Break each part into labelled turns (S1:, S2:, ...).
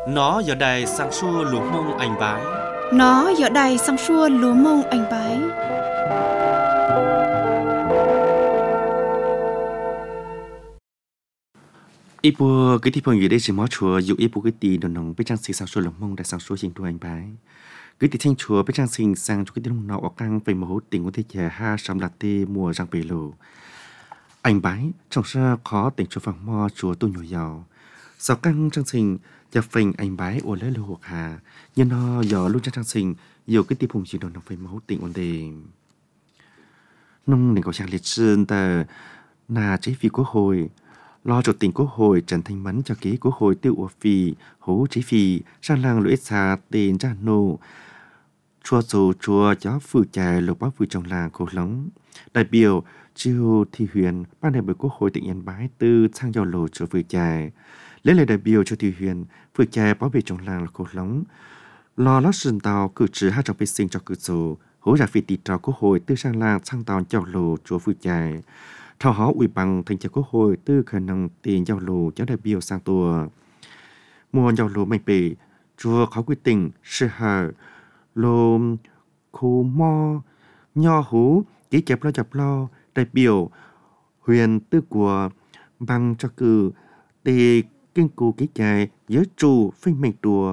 S1: Nó giờ đây sang xua lúa mông anh bái.
S2: Nó giờ đây sang xua lúa mông anh bái.
S3: Ý bùa cái thì phong gì đây chỉ mó chùa dụ ý bùa cái tì đồn nòng bên trang sinh sang xua lúa mông đã sang xua trình đua anh bái. Cái thì thanh chùa bên trang sinh sang cho cái tiếng nọ ở căng về mẫu tình của thế trẻ ha sắm lạt tê mùa răng bể lù. Anh bái trong ra khó tỉnh cho phòng mò chùa tu nhồi giàu. Sau căng trang sinh giờ phình anh bái ô lấy lô hộp hà nhưng nó giờ luôn trang sinh nhiều cái tiếp hùng chỉ đồn nòng về mẫu tình ổn định. Nông này có trang liệt sơn tờ là chế phi quốc hội lo chủ tình quốc hội Trần Thanh Mẫn cho ký quốc hội tiêu ủa phi hố chế phi sang làng lưỡi xa tên ra nô chùa dù chùa chó phụ trà lục bác phụ trong làng cổ lống đại biểu chiêu thi huyền ban đại biểu quốc hội tỉnh Yên Bái từ sang giàu lộ chùa phụ trà lấy lời đại biểu cho thi huyền phụ trà bảo vệ trong làng cổ lống lo lót sườn tàu cử trừ hai trọng vệ sinh cho cử dù hỗ trợ phi tị trào quốc hội từ sang làng sang tàu giàu lộ chùa phụ trà thảo hỏi ủy ban thanh tra quốc hội từ khả năng tiền giao lộ cho đại biểu sang tour mùa giao lộ mạnh bể chùa khó quyết định sự hở lô khu mo nho hú ký chép lo đại biểu huyền tư của bằng cho cử để kinh cụ ký chạy giới trụ phanh mệnh đùa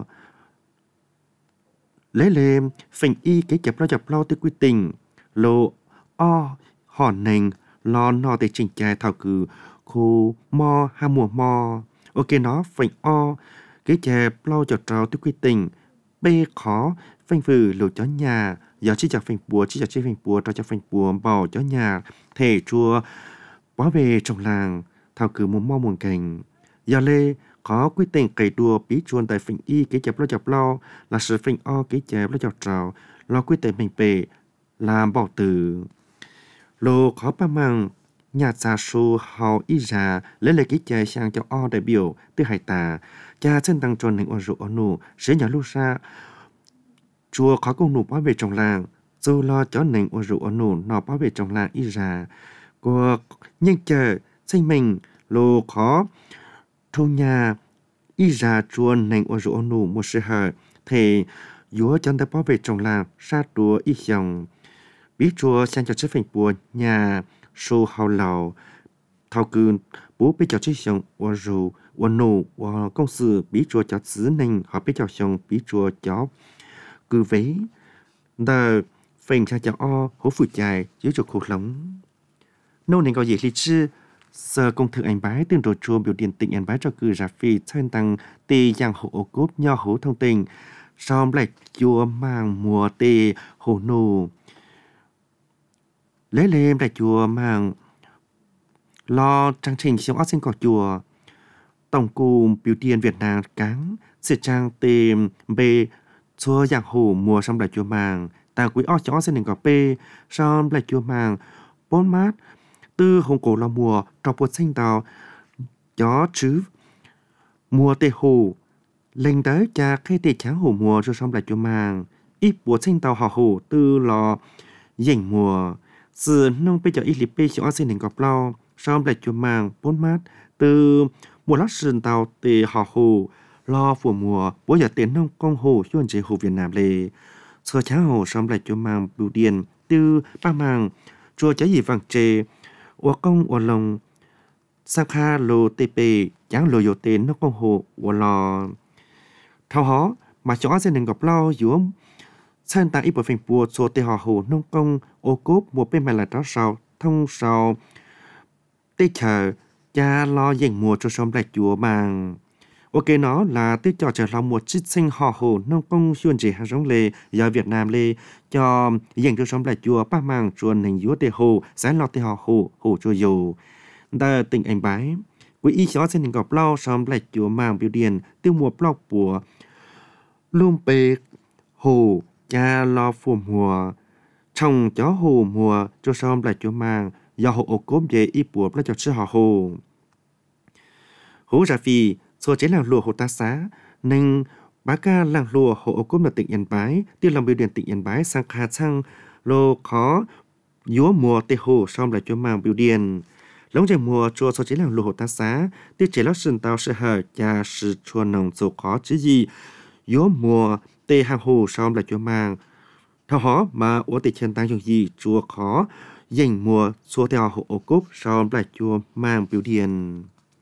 S3: lấy lên phanh y ký chép lo tư quyết định lô o hòn nành lo no để chỉnh chạy thảo cử khu mo ha mùa mo ok nó phanh o ký chép lo cho trao tư quyết định b khó phanh phừ lô chó nhà giờ chỉ cho phanh bùa chỉ cho phanh bùa cho phanh bùa bảo chó nhà thể chùa bảo vệ trong làng thảo cử mùa mo muôn cảnh giờ lê có quyết định cày đùa bí chuồn tại phanh y ký chép lo là sự phanh o ký chép lo trào lo quyết định mình bể làm bảo tử lô khó ba mang nhà gia su hào y ra lấy lời ký chép sang cho o đại biểu từ hải tà cha chân tăng tròn hình ô rượu ô nụ sẽ nhà lúc xa chùa khó công nụ bảo vệ trong làng dù lo cho nền ô rượu ô nụ nó bảo vệ trong làng y ra của nhân chờ sinh mình lô khó thu nhà y ra chùa nền ô rượu ô nụ một sự hở thì dúa chân ta bảo vệ trong làng sát đùa y dòng bí chùa sang cho chức phành bùa nhà su hào lầu thao cư bố bây giờ chức dòng ô rượu ô nụ ô công sự bí chùa cho xứ nền họ bây giờ dòng bí chùa cho cư vế đờ phành sang cho o hố phụ chạy dưới chỗ khổ lống nô nên có gì lý chứ sở công thương anh bái tương đồ chùa biểu điện tỉnh anh bái cho cử ra phi chân tăng tì giang hộ ô cốp nho hố thông tình xong lại chùa mang mùa tì hồ nô lấy lên lại chùa mang lo trang trình siêu ốc sinh cỏ chùa tổng cù biểu điện Việt Nam cáng sự trang tìm bê chùa giang hồ mùa xong lại chùa mang ta quý ốc cho sinh đình cỏ bê xong lại chùa mang bốn mát tư hồng cổ là mùa trọc bột sinh tàu gió chứ mùa tê hồ lên tới cha khi tê tráng hồ mùa rồi xong lại cho mang ít bột sinh tàu họ hồ tư lò dành mùa sự nông bây giờ ít lịp bê cho xin hình cọp lao xong lại cho mang bốn mát từ mùa lót sườn tàu tê họ hồ lo phù mùa bố giờ tiền nông công hồ chuyên chế hồ Việt Nam lề sơ tráng hồ xong lại cho mang bưu điện từ ba mang chùa trái gì vàng trề ô công ô lồng sang kha lô tê pê chẳng lô dô tên nó công hồ ô lò thao hó mà chó sẽ nên gặp lo dưỡng sang ta ít bộ phim bùa số tê họ hồ nông công ô cốp một bên mà là đó sao thông sao tê chờ cha lo dành mùa cho xóm lại chùa bằng ok nó là tê cho trở lòng một chít sinh họ hồ nông công xuyên chỉ hàng giống lề giờ Việt Nam lề cho dành cho xóm lại chùa ba mang chuồn hình dúa tê hồ sáng lo tê họ hồ chùa dù ta tỉnh anh bái quý y xó xin hình gọp lau xóm lại chùa mang biểu điện tiêu mùa blog của luôn bê hồ cha lo phù mùa trồng chó hồ mùa cho xóm lại chùa mang do hồ ô cốp về y bùa cho sư họ hồ hú ra phi số chế làng lùa hồ ta xá nên bá ca làng lùa hồ ô cốp là tỉnh Yên Bái tiêu lòng biểu điện tỉnh Yên Bái sang khá sang lô khó dúa mùa tê hồ xóm lại chùa mang biểu điện lông rèn mùa chùa số chỉ là lù hồ ta xá tiêu chế lót sừng tàu sự hở cha sự chùa nồng dầu khó chứ gì yếu mùa tê hàng hồ xong là chùa mang thao hó mà ủa tê chân tăng dùng gì chùa khó dành mùa xua theo hộ ô cúp xong là chùa mang biểu điện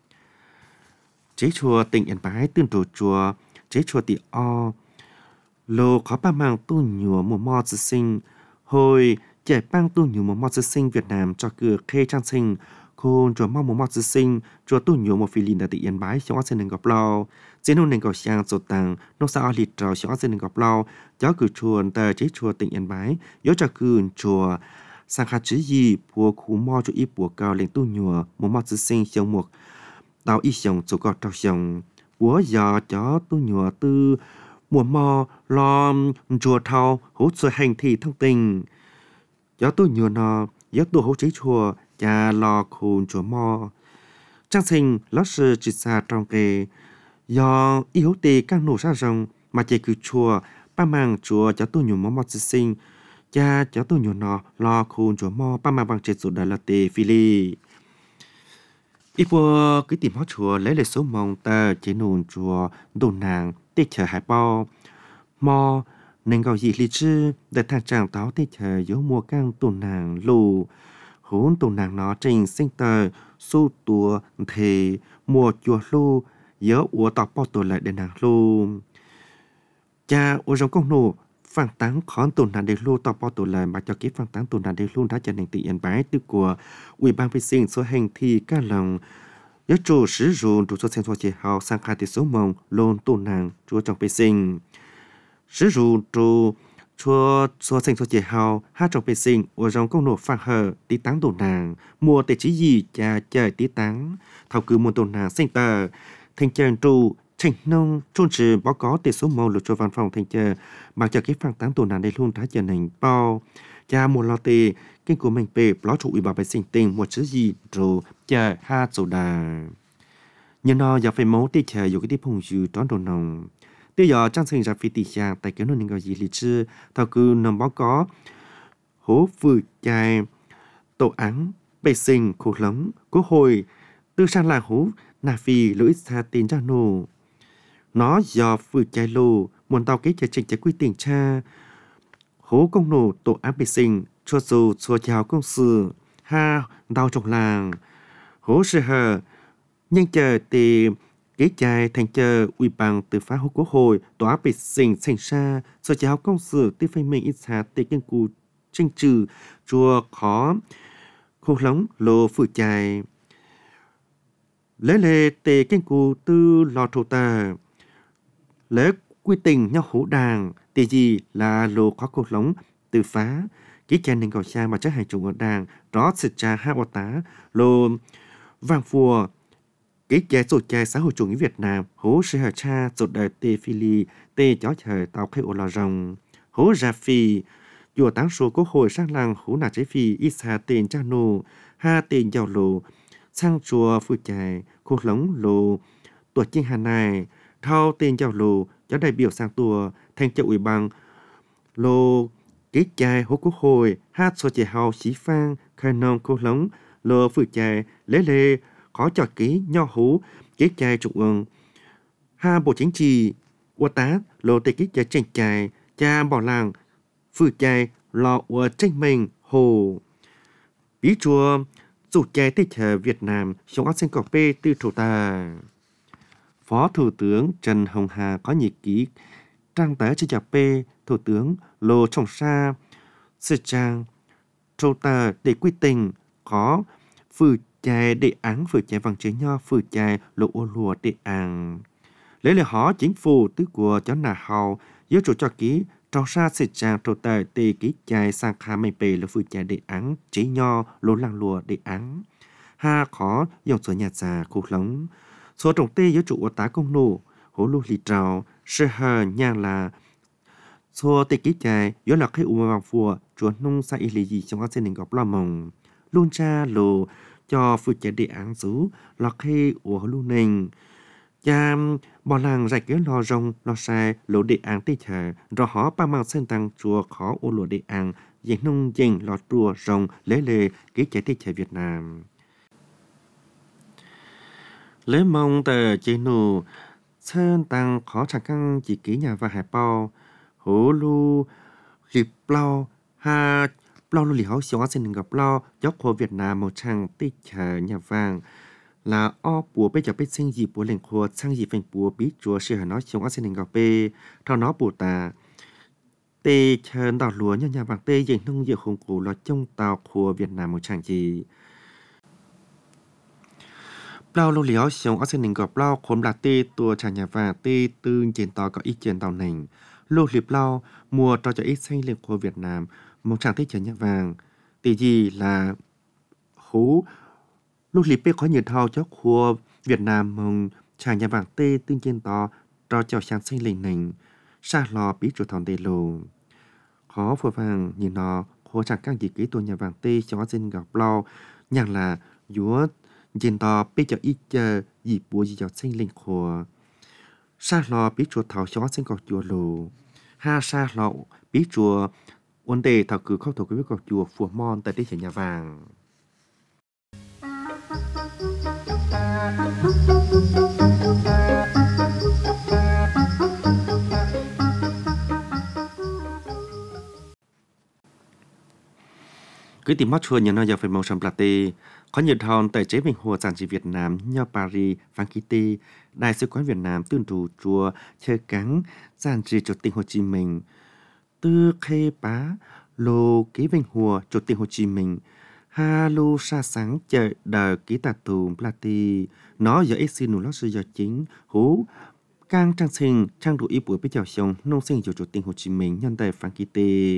S3: chế chùa tỉnh Yên Bái tương trù chùa chế chùa tị o lô khó ba mang tu nhùa mùa mò sư sinh hồi chạy bang tu nhùa mùa mò sư sinh Việt Nam cho cửa khê trang sinh khôn chùa mò mùa mò sư sinh chùa tu nhùa một phi linh tại tỉnh Yên Bái trong ác sinh nền gọp lao chế nông nền gọp sang sổ tàng nông xã lịt trò trong ác sinh nền gọp lao gió cử chuồn tờ chế chùa tỉnh Yên Bái gió cho cử chùa sang khá chứ gì bùa khu mò cho ít bùa cao lên tu nhùa mùa mò sư sinh trong một tao ít dòng số gọt trao dòng búa giò chó tu nhùa tư mùa mò lo chùa thao hỗ trợ hành thị thông tình gió tu nhùa nó gió tu hỗ chế chùa cha lo khôn chùa mò trang sinh lót sư chỉ xa trong kề do yếu tì các nổ ra rồng mà chạy cứ chùa ba mang chùa gió tu nhùa mò mò sư sinh cha gió tu nhùa nó lo khôn chùa mò ba mang bằng chết số đà là tê phi li ít bữa cứ tìm hót chùa lấy lại số mong ta chế nôn chùa đồ nàng tê chờ hải bao mò nên gọi gì lý chứ để thằng chàng táo tê chờ yếu mua căng đồ nàng lù hốn đồ nàng nó trình sinh tờ su tùa thì mua chùa lù yếu ủa tỏ bao tổ lại để nàng lù cha ủa trong công nụ phản tán khón tồn nạn để lưu tỏ bao tổ lại mà cho kiếp phản tán tồn nạn để lưu đã trở thành tự Yên Bái từ của ủy ban vệ sinh số hành thi các lòng yếu chủ sử dụng chủ số sen số chế hào sang khai tỷ số mong lôn tồn nạn chúa trong vệ sinh sử dụng chủ chúa số sen số chế hào hát trong vệ sinh ở trong công nộp phản hở tí táng tồn nạn mua tệ chỉ gì cha trời tí táng thảo cứ một tồn nạn sinh tờ thành chân trụ trình nông trôn trừ báo có tỷ số màu lục cho văn phòng thành chờ mặc cho cái phản tán tồn nạn đây luôn đã trở thành bao cha một lo tê kinh của mình về lo chủ ủy ban vệ sinh tình một chữ gì rồi chờ ha chủ đà nhưng nó giờ phải máu tê chờอยู่cái tí phùng dư đón đồ nồng tiêu giờ trang sinh ra phi tỷ trang tại cái nơi nên gọi gì lý chứ thao cứ nằm báo có hố vừa chạy tổ án vệ sinh khổ lắm quốc hội tư sang là hố nà phi lỗi xa tiền ra nô nó do vừa chạy lô muốn tao cái trình giải quy tình cha hố công nổ tổ áp vệ sinh cho dù cho chào công sự ha đau trong làng hố sự hờ nhưng chờ thì cái chạy thành chờ ủy ban từ phá hố quốc hội tổ áp vệ sinh thành xa cho chào công sự tư phê mình ít xa tê kiên cụ tranh trừ chùa khó khô lóng lô vừa chạy lấy lệ tê kiên cụ tư lò trô tà lễ quy tình nhau hữu đàng thì gì là lô khó cột lống từ phá ký cha nên gọi xa mà chắc hành trùng ở đàng đó sự cha hai bò tá lô vàng phùa ký cha sổ cha xã hội chủ nghĩa Việt Nam hố sư hà cha sổ đời tê phi li tê chó trời tàu khai ô lò rồng hố ra phi chùa táng số quốc hội sang làng hố nà trái phi ít xa tiền cha nô ha tiền giàu lô sang chùa phụ chạy khô lống lô tuổi chiên hà này thao tên giao lô cho đại biểu sang tùa thành trợ ủy ban lô ký chai hố quốc hội hát số trẻ hào xí phan khai nông khô lống lô phụ chạy lấy lê khó cho ký nho hú ký chai trung ương ha bộ chính trị ua tá lô tê ký chai tranh chai cha bỏ làng phụ chạy lò ua tranh mình hồ bí chùa chủ chai tê chờ Việt Nam trong ác sinh cọc bê tư thủ ta Phó Thủ tướng Trần Hồng Hà có nhật ký trang tới trên chạp P, Thủ tướng Lô Trọng Sa, Sư Trang, Trô Tờ để quy tình có phử chai đề án phử chai bằng chế nho phử chai lộ ô lùa đề án. Lấy lời họ chính phủ tứ của cháu nà hào yếu chủ cho ký Trọng Sa Sư Trang Trô Tờ để ký chai sang khá mây bề là phử chai đề án chế nho lộ làng lùa đề án. Ha khó dòng số nhà già khu lống. Số trọng tê yếu chủ tá công nụ hố lưu lì trào sư hờ nhang là số tê ký chai yếu là khai ủng bằng phùa chúa nông xa y lì gì trong các dân đình gọc lo mồng luôn cha lồ cho phụ chạy đề án rú là khai ủng lưu nình cha bỏ làng rạch yếu lo rong lo sai lỗ đề án tê chờ rồi họ ba mang sen tăng chúa khó ô lỗ đề án dành nông dành lo trùa rong lấy lề ký chạy tê chờ Việt Nam lấy mong tờ chế nụ sơn tăng khó chẳng căng chỉ ký nhà và hải bao hổ lu liệp lao ha lao lu liệp hậu xóa xin gặp lao dốc của Việt Nam một trang tích chờ nhà vàng là o bùa bây giờ biết sinh gì bùa lệnh khua sang gì phèn bùa biết chúa sư hà nói xóa xin gặp bê thao nó bùa tà tê chờ đào lúa nhà vàng tê dành nông nghiệp hùng cổ là trong tàu của Việt Nam một trang gì lao lâu liao xong ở trên gặp lao khom là tê tua trà nhà và tê tư trên tàu có ít trên tàu này lâu liệp lao mùa cho ít xanh lên của Việt Nam một trang thích trà nhà vàng tê gì là hú lâu liệp bê có nhiều thao cho của Việt Nam mong trà nhà vàng tê tư trên tàu cho sáng xanh lên này xa lò bí chủ thằng tê lù khó phổ vàng nhìn nó khô chẳng các gì kỹ tua nhà vàng tê cho trên gặp lao nhàng là dúa nhìn to bây giờ ít giờ dịp bùa gì cho sinh linh khổ sa lò biết chùa thảo xóa sinh cọc chùa lù ha sa lò biết chùa vấn đề thảo cử khâu thảo cái biết cọc chùa phù mòn tại đây nhà vàng cứ tìm mắt chùa nhà nó giờ phải mong sầm plate có nhiều thôn tại chế bình hồ sản trị Việt Nam như Paris, Phan Kitty, Đại sứ quán Việt Nam tuyên thủ chùa chơi cắn sản trị Chủ tịch Hồ Chí Minh tư khê bá lô ký bình hồ Chủ tịch Hồ Chí Minh ha lô sa sáng chờ đờ ký tà tù plati nó giờ ít xin nụ lót sư giờ chính hú càng trang sinh trang đủ ý buổi biết chào xong nông sinh Chủ tịch Hồ Chí Minh nhân tại Phan Kitty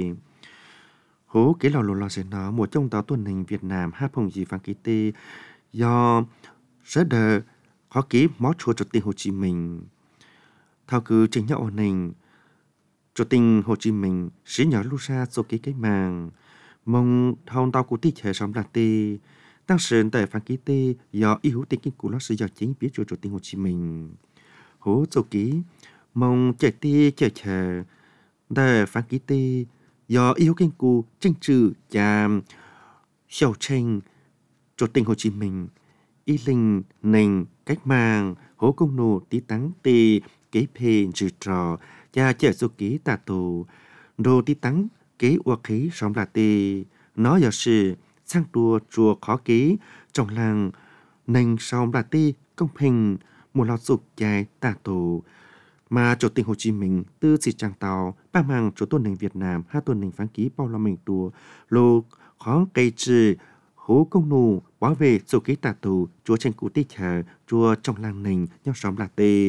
S3: hố cái lò lò sẽ nó một trong tàu tuần hành Việt Nam hát phong gì Phan Kitty do rất đờ khó ký mó chùa Chủ tịch Hồ Chí Minh thao cứ chính nhau ổn định Chủ tịch Hồ Chí Minh sĩ nhỏ lưu xa số ký cái màng mong thôn tàu của tí trẻ sống là tì tăng sơn tại Phan Kitty do ý hữu tình kinh của nó sử dụng chính biết Chủ tịch Hồ Chí Minh hố số ký mong trẻ ti trẻ trẻ tại Phan Kitty do yêu kinh cụ tranh trừ cha xiao tranh Chủ tịch Hồ Chí Minh y linh nền cách mạng hố công nô tí tắng tì kế phê trừ trò cha trẻ số ký tà tù đồ tí tắng kế ua khí sống là tì nó giờ sự sang đùa chùa khó ký trong làng nền sống là tì công bình một lọt dục dài tà tù mà Chủ tịch Hồ Chí Minh tư sĩ trang tàu ba mang chủ tuần nền Việt Nam hai tuần nền phán ký bao lo mình tùa lô khó cây trừ hố công nụ bảo vệ số ký tà tù chúa tranh cụ tích hợp chúa trong làng nền nhau sống là tê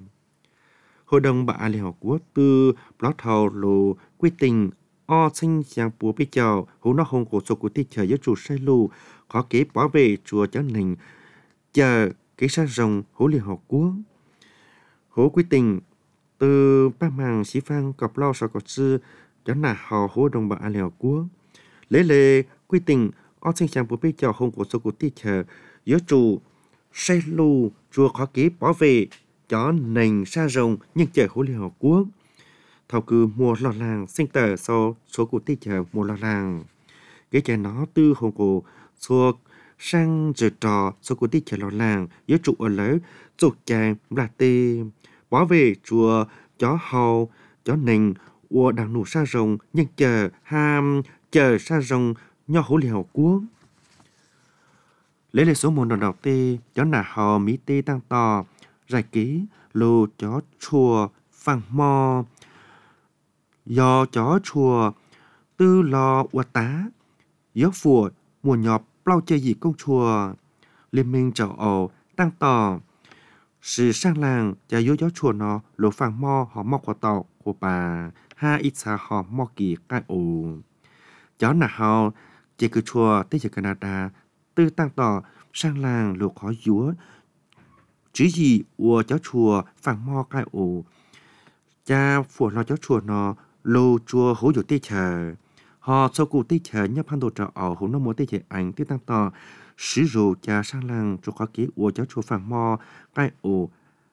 S3: hội đồng bà Liên Hợp Quốc tư blog thầu lô quyết định o sinh sang bùa bây giờ hố nó hông của số cụ tích hợp với chủ sai lù khó ký bảo vệ chúa cho nền chờ ký sát rồng hố Liên Hợp Quốc hố quyết định từ ba màng sĩ phan cọp lo sau cọp sư cho nà họ hố đồng bạc Liên Hợp Quốc lấy lệ quyết định ở sinh sản của bây giờ hông của số của tí chờ giữa chủ say lù chùa khó ký bảo vệ cho nền sa rồng nhưng chờ hố Liên Hợp Quốc thảo cử mùa lò làng sinh tờ sau số của tí chờ mùa lò làng cái chờ nó tư hông của số sang giờ trò số của tí chờ lò làng giữa chủ ở lỡ dục chàng là tê bảo vệ chùa chó hầu chó nền của đảng nụ sa rồng nhưng chờ sa rồng nho hữu Liên Hợp Quốc lấy số môn đầu tê chó nà hò mỹ tê tăng to giải ký lô chó chùa phẳng mò do chó chùa tư lo ua tá gió phùa mùa nhọp lau chơi gì công chùa liên minh châu Âu tăng to sự sang làng và yếu gió chùa nó lỗ phẳng mò họ mò của tàu của bà ha ít xa họ mò kỳ cái ổ chó nà họ chỉ cứ chùa tới giờ Canada tư tăng tỏ sang làng lỗ khó yếu chứ gì ua chó chùa phẳng mò cái ổ cha phùa lo chó chùa nó lô chùa hỗ dụ tê chờ họ sau cụ tê chờ nhấp hàn đồ trợ ở hỗ nó mua tê chờ ảnh tư tăng tỏ sử dụng cha sang làng cho khó ký ua chó chùa phẳng mò cái ổ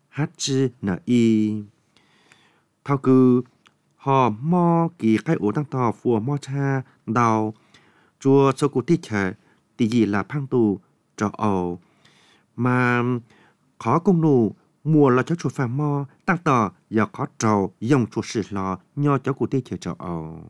S3: HNI thao cư họ mò kỳ cái ổ tăng tỏ phùa mò cha đào chùa sau cụ tê chờ tí gì là phang tù trợ ổ mà khó công nụ mùa là cháu chuột phàm mò tăng tờ giờ khó trầu dòng chuột sự lò nho cháu cụ tê chờ trầu ầu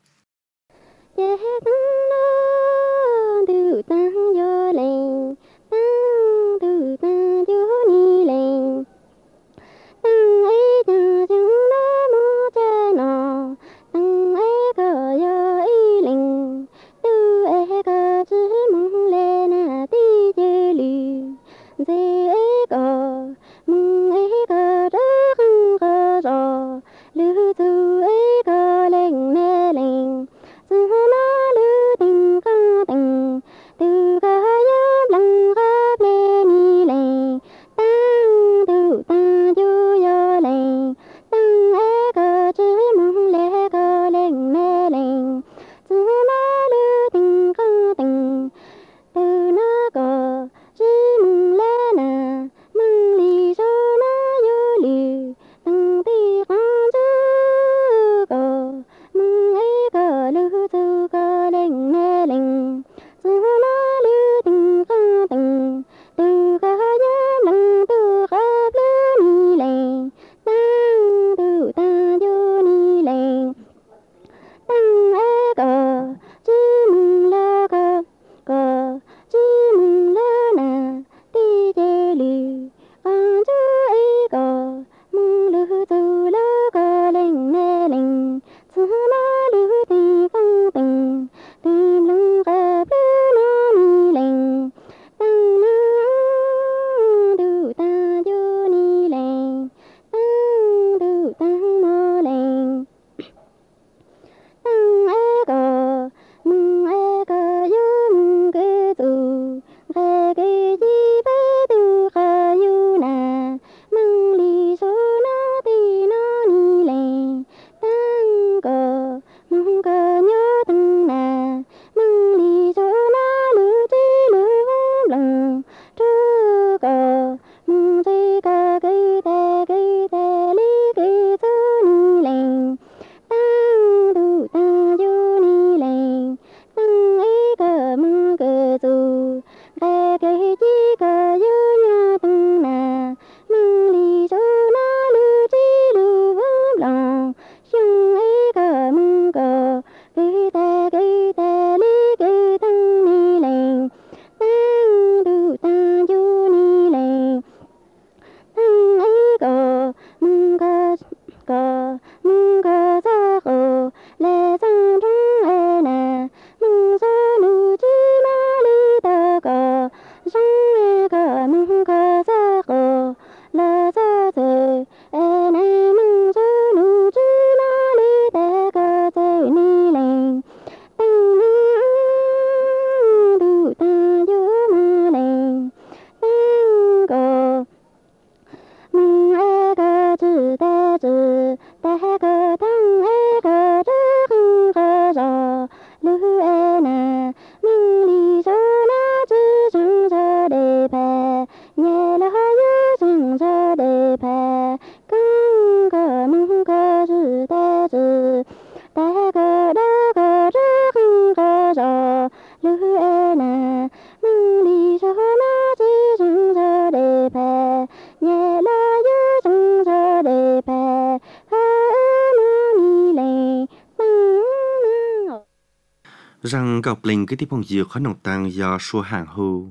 S3: rằng gặp linh cái tiếp phong diệu khó nồng tăng do xua hàng hưu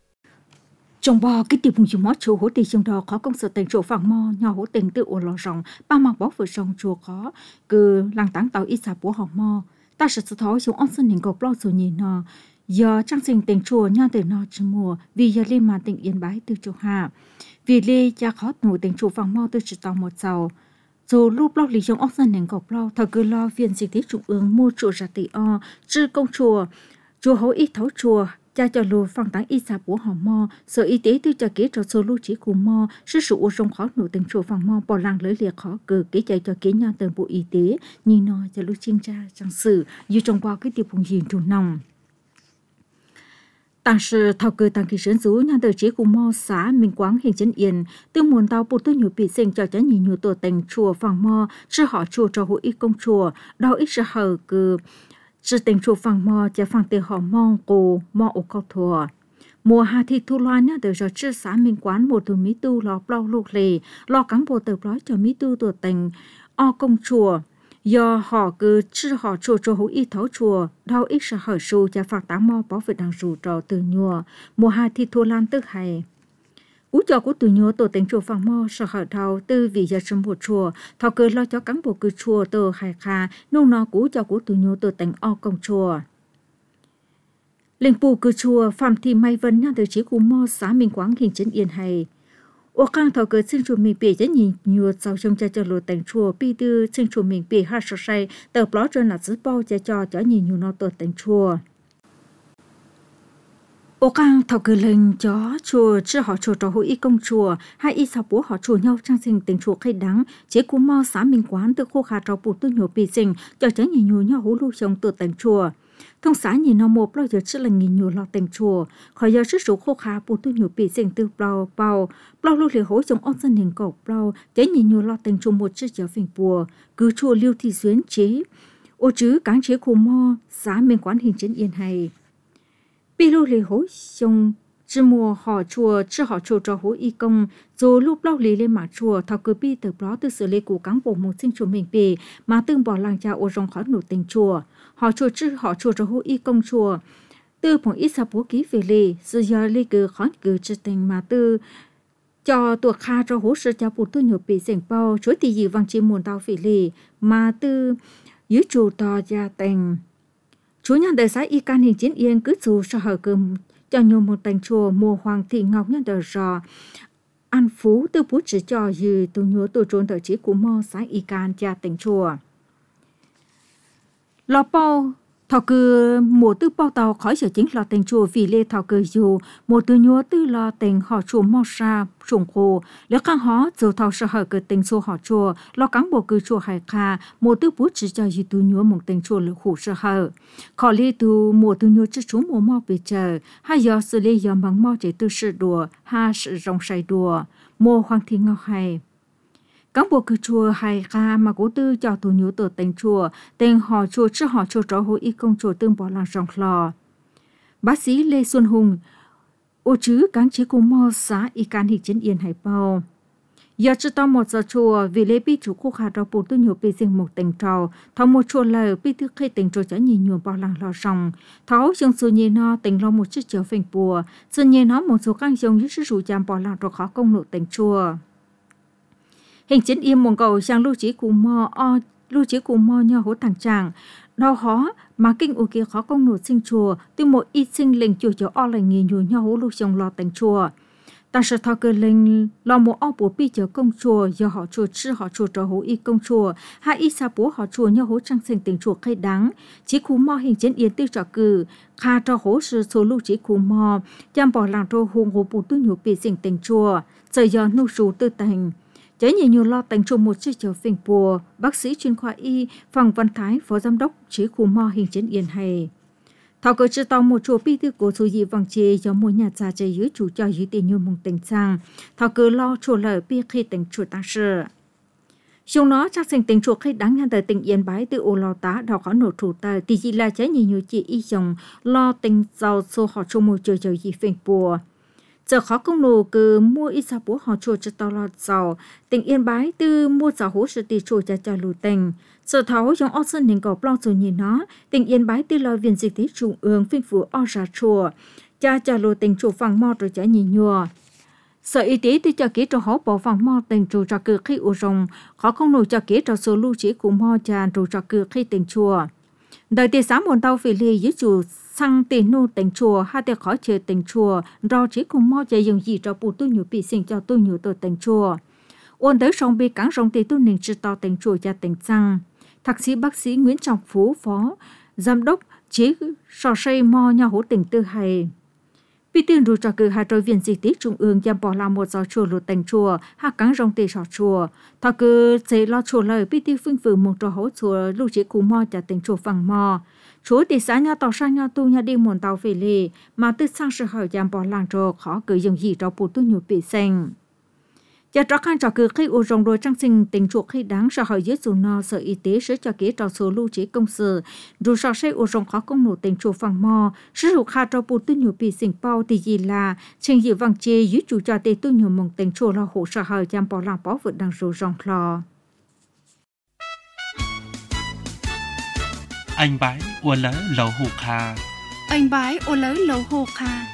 S2: trong bò cái tiệp hùng chùa mót chùa hỗ tì trong đó có công sở tình chỗ phẳng mò nhỏ hỗ tình tự ổ lò rồng ba mặc bó vừa sông chùa có cứ làng táng tàu ít xà bố hỏng mò ta sẽ sự thói xuống ôn sân hình gọc lo rồi nhìn nó giờ trang sinh tình chùa nha từ nó chùa mùa vì giờ lên mà tình yên bái từ chùa hạ vì lê cha khó nổi tình chùa phẳng mò từ chùa tàu một giàu dù lúc lo lý trong ôn sân hình gọc lo thờ cứ lo viên dịch tế trung ương mua chùa ra tỷ o chư công chùa hỗ ít thấu chùa cha cho lùa phẳng táng ít xà bố hỏng mò sở y tế từ cha kế cho số lưu trí của mò sự sự ô trong khó nổi tình chùa phẳng mò bỏ làng lưỡi liệt khó cử kế chạy cho kế nhà từ bộ y tế nhìn nó cho lưu trinh tra trang sử như trong qua cái tiệp hùng hiền trùng nòng tàng sự thao cơ tàng kỳ sến rú nhà từ chế của mò xã Minh Quáng hiện chân yên từ nguồn tàu bộ tư nhiều bị sinh cho cháu nhìn nhiều tổ tình chùa phẳng mò chưa họ chùa cho hội ít công chùa đau ít sẽ hở cứ sự tình chùa phẳng mò cho phẳng tiền họ mong cô mò ổ câu thùa mùa hà thì thu loan nhá từ giờ chưa xã minh quán một từ mỹ tu lo bao lục lì lo cán bộ từ đó cho mỹ tu tuổi tình o công chùa do họ cứ chưa họ chùa cho hữu y thấu chùa đau ít sợ hỏi su cho phạt tám mò bảo vệ đằng rù trò từ nhùa mùa hà thì thu lan tức hay ú cho của tụi nhớ tổ tình chùa phẳng mò sợ hỏi đau từ vì giờ trong một chùa thọ cứ lo cho cán bộ cứ chùa từ hải kha nông nó cú cho của tụi nhớ tổ tình o công chùa linh pù cứ chùa phạm thì may vân nhang từ chí cú mò xã minh quán hình chân yên hay ô khang thọ cứ xin chùa mình bị rất nhiều sau trong cho lô tình chùa bi tư xin chùa mình bị hát sợ say tờ blog trên là giữ bao cho nhiều nó tổ tình chùa ô khang thọ cứ lên cho chùa chưa họ chùa trò hội y công chùa hai y sao bố họ chùa nhau trang sinh tình chùa khai đắng chế cú mò xã minh quán từ khô khá trò bù tu nhiều bị sinh cho nhiều nhau hú lưu trong tổ tình chùa thông xã nhìn nó một bao giờ chỉ là nhiều lo tình chùa khỏi giờ sức số khô khá bù tu nhiều bị sinh từ bao lưu liều hối trong ôn dân hình cổ bao chế nhiều lo tình chùa một chiếc giờ phình bùa cứ chùa lưu thì xuyến chế ô chứ cán chế khô mò xã minh quán hình chân yên hay bi lưu liều hối trong chỉ mùa họ chùa cho hối y công rồi lúc lâu lì lên mà chùa thao cứ bi từ đó từ xử lý của cán bộ một sinh chùa mình bì mà tương bỏ làng cha ô rong khỏi nổi tình chùa họ chùa cho hối y công chùa từ phòng ít sa bố ký về lì sự giờ lì cứ khỏi cứ chỉ tình mà từ cho tuổi kha cho hối sự cha phụ tu nhiều bị sành bao chối thì gì vang chỉ muốn tao về lì mà từ dưới chùa to gia tình chúa nhà đời xã y can hình chiến yên cứ dù sao hở cơm cho nhiều một tình chùa mùa hoàng thị ngọc nhân đời rò an phú từ bút chỉ cho dư từ nhớ từ trốn thời chí của mò xã y can cha tình chùa lò bao thọ cứ mùa tư bao tàu khỏi sở chính là tình chùa vì lê thọ cứ dù mùa tư nhớ tư là tình họ chùa mò sa trùng khô nếu khang hó dù thọ sở hở cứ tình chùa họ chùa lo cán bộ cứ chùa hải kha mùa tư bút chỉ cho dư tư nhớ một tình chùa là khổ sở hở khỏi lê từ mùa tư nhớ chỉ chúng mùa mò bị chờ hay giờ xử lý giờ bằng mò chỉ tư sự đùa ha sự rong say đùa mùa hoàng thị ngọc hay cán bộ cứ chùa hay kha mà cố tư cho tù nhớ tổ tình chùa tên họ chùa chứ họ chùa trò hội y công chùa tương bỏ làng rong lò bác sĩ Lê Xuân Hùng ô chứ cán chế cùng mò xã y can hình chân yên hải bao giờ chưa tao một giờ chùa vì lễ bi chủ khu khá trò bù tư nhiều bị riêng một tình trò thảo một chùa lờ bi tư khi tình trò cho nhiều bao làng lò rong thảo trong sự nhìn nó tình lo một chiếc chiều phình bùa sự nhìn nó một số căn dòng dưới sự rủ chạm bỏ làng trò khó công nội tình chùa hình chính im mong cầu sang lưu trí cùng mò nhau hỗ thằng chàng đau khó mà kinh ô kia khó công nổi sinh chùa từ một ít sinh linh chùa cho o lành nghề nhồi nhau hỗ lưu chồng lo thành chùa ta sẽ thao cơ linh lo một o bố pi chờ công chùa do họ chùa chứ họ chùa cho hỗ y công chùa hai y sa bố họ chùa nhau hỗ trang sinh tình chùa khai đáng chỉ khu mò hình chính yên tư trò cử kha cho hỗ sự số lưu trí khu mò chăm bỏ làng trô hùng hỗ bù tu nhiều bị sinh tình chùa giờ giờ nô sù tư thành chế nhiều lo tình chùa một chiếc chờ phình bùa bác sĩ chuyên khoa y Phạm Văn Thái phó giám đốc chế khu mò hình chấn yên hay thảo cơ chưa tàu một chùa pi tư của số gì vàng chê do một nhà già chế dưới chủ cho dưới tiền nhiều mong tình sang thảo cơ lo chùa lợi pi khi tình chùa tăng sự trong nó chắc sinh tình chùa khi đáng nhận tới tình yên bái từ ô lo tá đào khó nổ thủ tờ thì chỉ là chế nhiều chị y chồng lo tình giàu số họ chùa một chờ chờ gì phình bùa giờ khó công nô cứ mua ít sao bố họ chùa cho tao lo giàu tình yên bái từ mua giàu hỗ sự tỷ chùa cho lù tình giờ tháo trong ớt sơn hình cầu lo rồi nhìn nó tình yên bái từ lo viện dịch tế trung ương phim phủ o ra chùa cho lù tình chùa phẳng mò rồi cho nhìn nhùa sở y tế từ cho kế cho họ bỏ phẳng mò tình chùa cho cứ khi u rồng khó công nô cho kế cho số lưu chỉ của mò tràn rồi cho cứ khi tình chùa đời tiền sáng một tàu phỉ lì dưới chùa sang tiền nô tình chùa hai tiền khó chơi tình chùa rồi chỉ cùng mò chạy dùng gì cho bù tôi nhiều bị sinh cho tôi nhiều tôi tình chùa ôn tới sông bị cản sông thì tôi nên chỉ tao tình chùa cho tình sang thạc sĩ bác sĩ Nguyễn Trọng Phú phó giám đốc chế sò say mò nhau hỗ tình tư hay bị tiền rồi cho cử hai trôi viện dịch tế trung ương nhằm bỏ làm một giáo chùa lụt tình chùa hai cản sông thì sò chùa thà cứ chế lo chùa lời bị tiền phương phử một trò hỗ chùa lưu chế cùng mò cho tình chùa phẳng mò chúa thì xã nhà tàu sang nhà tu nhà đi một tàu về lì mà từ sang sự hỏi giảm bỏ làng trò khó cử dùng gì cho bù tu nhiều bị sinh Gia trò khăn trò cứ khi ô rong đôi trang sinh tình chuộc khi đáng sở hỏi dưới dù no sở y tế sẽ cho kế trò số lưu trí công sự. Dù sở sẽ ô rong khó công nổ tình chuộc phẳng mò, sử dụng khá trò bù tư nhiều bị sinh bao thì gì là trình dự vàng chê dưới chủ cho tế tư nhiều mong tình chuộc là hỗ sở hỏi chăm bỏ làng bó vượt đằng rù rong lò.
S1: Anh bái ua lỡ lầu hụt hà.
S4: Anh bái ua lỡ lầu hụt hà.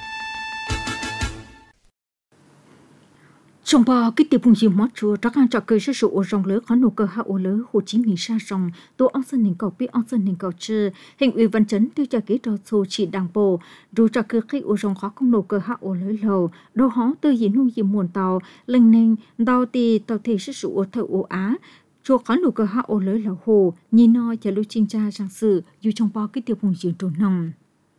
S2: Trong bò cái tiệp hùng gì mót chùa trắc hàng trọ cười sự ô rong lỡ khó nụ cơ hạ ô lỡ Hồ Chí Minh sa rong tô ông dân nền cầu biết ông dân nền cầu chư hình ủy văn chấn tiêu cho kế trò số chỉ đảng bộ dù trọ cười khi ô rong khó không nụ cơ hạ ô lỡ lầu đâu hó tư gì nu gì muôn tàu lần nền đau tì tàu thể sự ô thợ ô á chùa khó nụ cơ hạ ô lỡ lầu hồ nhìn nói cho lưu chinh cha trang sự dù trong bò cái tiệp hùng gì trốn nòng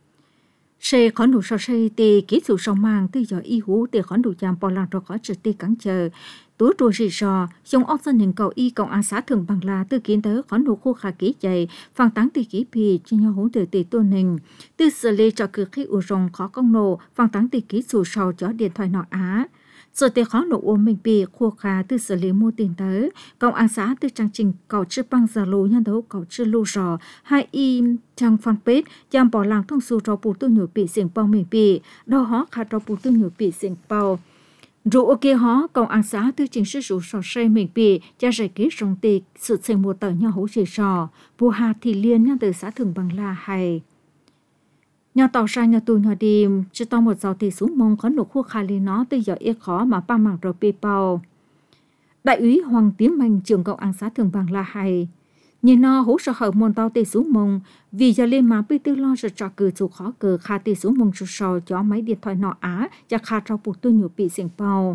S2: sẽ khó đủ so xây thì kỹ thuật song mang từ giờ y hú để khó đủ chạm bỏ làng cho khó trực tiếp cắn chờ túi rùa rì rò trong óc dân hình cầu y công an xã thường bằng là từ kiến tới khó đủ khô khả kỹ chạy phang táng từ kỹ pì cho nhau hú từ tỷ tôn hình từ xử lý cho cứ khi u rồng khó công nổ phang táng từ kỹ thuật sau cho điện thoại nọ á giờ thì khó nổ ôm mình bị khô khả từ xử lý mua tiền tới công an xã từ trang trình cầu chữ băng giả lô nhân đấu cầu chữ lô rò hai im trang fanpage chạm bỏ làng thông số cho bù tư nhiều bị xiềng bao mình bị đau hó khả cho bù tư nhiều bị xiềng bao rồi ok hó công an xã từ chính sự rủ sò xây mình bị cha giải ký rong tì sự thành một tờ nhau hỗ trợ sò bù hà thì liên nhân từ xã thường bằng là hay nhà tàu xa nhà tù nhà đi chỉ tao một giờ thì xuống mông có nụ khu khai lý nó từ giờ ít khó mà ba mảng rồi bê bao đại úy Hoàng Tiến Mạnh trưởng công an xã thường bằng là hay nhìn nó hỗ trợ hậu môn tàu tê xuống mông vì giờ lên mà bị tư lo rồi trò cử chủ khó cử khai tê xuống mông cho sò cho máy điện thoại nọ á cho khai cho bộ tôi nhiều bị xiềng bao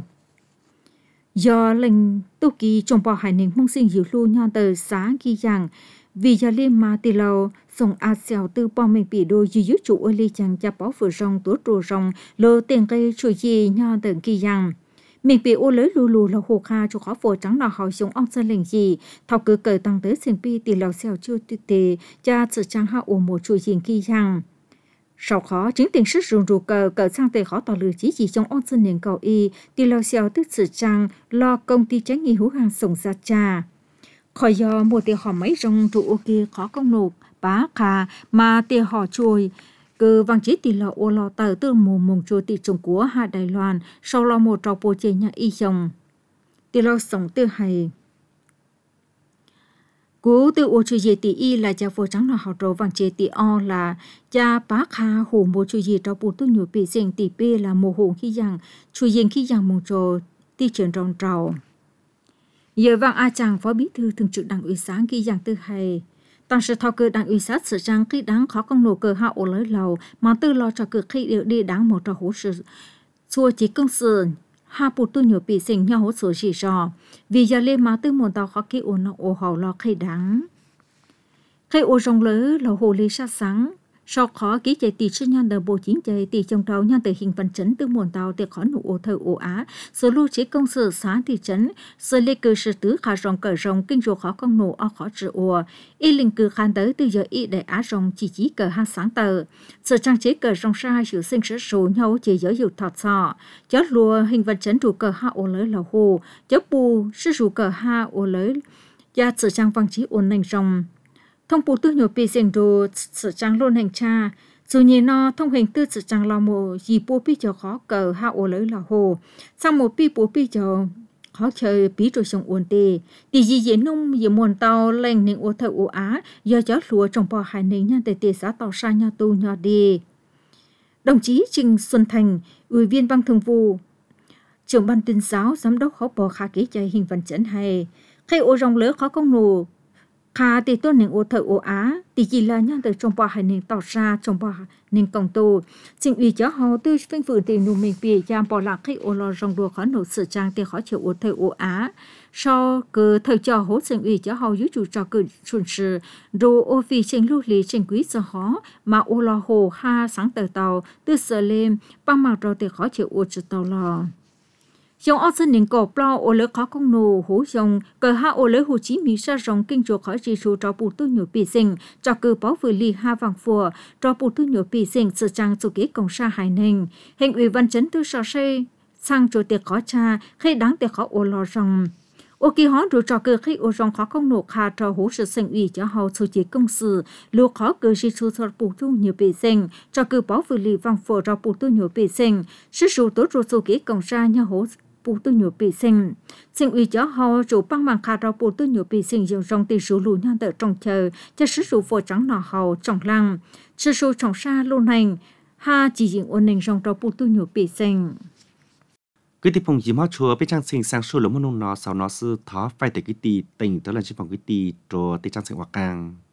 S2: do lệnh tu kỳ trong bao hải ninh mông sinh dữ lưu nhau từ xã ghi rằng vì giờ lên mà tì lâu sông a xèo từ bao mình bị đôi dưới chủ ơi li chẳng cho bảo vừa rong túa trù rong lơ tiền cây chui gì nhau từ ghi rằng mình bị ô lưới lù lù là hồ kha cho khó phổ trắng là hỏi sống ông dân lệnh gì thao cứ cởi tăng tới xin pi tì lâu xèo chưa tì cha sự trang hạ ổ một chui gì ghi rằng sau khó chính tiền sức rùn rù cờ sang tề khó tỏ lừa chỉ trong ông dân nền cầu y tì lâu xèo tức sự trang lo công ty tránh nghi hữu hàng sông ra cha khỏi do một tiền họ mấy rong trụ kia khó công nộp bá khà mà tiền họ chui cứ vang chỉ tỷ lệ ô lò tờ từ mùng chui tỷ trùng của Hà Đài Loan sau lo một trò bồ chế nhà y chồng tỷ lệ sống từ hay cú từ ô chui gì tỷ y là cha phô trắng là họ trò vang chế tỷ o là cha bá khà hồ một chui gì trò bồ tu nhiều bị riêng tỷ p là mồ hồ khi rằng chui riêng khi rằng mùng trò tỷ chuyển rong trào giờ vang a chàng phó bí thư thường trực đảng ủy xã ghi rằng từ hay tăng sự thao cơ đảng ủy xã sự trang khi đáng khó công nổ cơ hạ ổ lưới lầu mà tư lo cho cơ khi đều đi đáng một trò hỗ trợ xua chỉ công sự hạ bụt tu nhiều bị sinh nhau hỗ trợ chỉ rò vì giờ lên mà tư một tàu khó kỹ ổ nọ ổ hậu lo khi đáng khi ổ rong lỡ là hồ lý sát sáng sau khó ký chạy tỷ sư nhân đời bộ chính chạy tỷ trong đầu nhân từ hình văn chấn từ muôn tàu từ khó nụ ô thơ ô á số lưu chế công sự xã thị trấn sự lê cử sự tứ khả rong cờ rong kinh rô khó công nụ o khó trừ ô y linh cử khán tới từ giờ y đại á rong chỉ cờ hai sáng tờ sự trang chế cờ rong sai sự sinh sở số nhau chỉ giới hiệu thọt sọ chó lùa hình văn chấn rủ cờ ha ô lới là hồ chó bù sư rủ cờ ha ô lới gia sự trang văn chí ổn nành rong thông bố tư nhiều bị sinh đồ sự trang luôn hành cha dù nhìn nó thông hình tư sự trang là một gì bố bị cho khó cờ hạ ô lưới là hồ sau một bi bố bị cho khó chơi bí rồi sống ổn tì thì gì diễn nông gì muôn tàu lên nên ô thợ ô á do chó lúa trong bò hải ninh nhân tề xã tàu xa nhà tu nhà đi đồng chí Trình Xuân Thành ủy viên ban thường vụ trưởng ban tuyên giáo giám đốc khó bò khá kỹ chạy hình văn chấn hay khi ô rong lỡ khó công nổ khá thì tôi nên ô thợ ô á thì chỉ là nhân từ trong bò hải nên tỏ ra trong bò nên công tô chính ủy cho họ tư phanh phử thì nụ mình bị giam bỏ lạc khi ô lo rong đùa khó nổ sự trang thì khó chịu ô thợ ô á sau cứ thời cho hỗ chính ủy cho họ giữ chủ cho cử chuẩn sự rồi ô vì chính lưu lý chính quý cho họ mà ô lo hồ ha sáng tờ tàu từ sở lên bằng mặt rồi thì khó chịu ô chữ tàu lò trong ốc dân nền cổ plo ô lỡ khó công nổ hú dòng cờ hạ ô lỡ Hồ Chí Minh sa rong kinh chùa khỏi chỉ số cho bù tu nhiều bị sinh cho cử báo vừa lì ha vàng phùa cho bù tu nhiều bị sinh sự trang chủ kế công sa hải ninh hình ủy văn chấn tư sở xây sang chỗ tiệc khó cha khi đáng tiệc khó ô lo rằng ô kỳ hóa rồi trò cơ khi ô rong khó công nộp khá trò hỗ sự sinh ủy cho họ số chế công sự lưu khó cơ chỉ số thật bù tu nhiều bề sinh trò cơ bảo vừa lì vòng phổ trò bù tu nhiều bề sinh sự số tốt rồi số kế công ra nhà hỗ bù tu nhiều bề sinh ủy cho họ chủ băng mạng khá trò bù tu nhiều bề sinh dùng rong tỷ số lùi nhau tại trong chờ cho sự số phổ trắng nọ hậu trong lăng sự số trong xa luôn hành ha chỉ dùng ổn định rong trò bù tu nhiều bề sinh
S3: cái tiệp phong gì mà chùa bên trang sinh sang số lỗ mông nó sau nó sư thó phải tới cái tì tỉnh đó là chỉ phòng cái tì rồi tới trang sinh hoa càng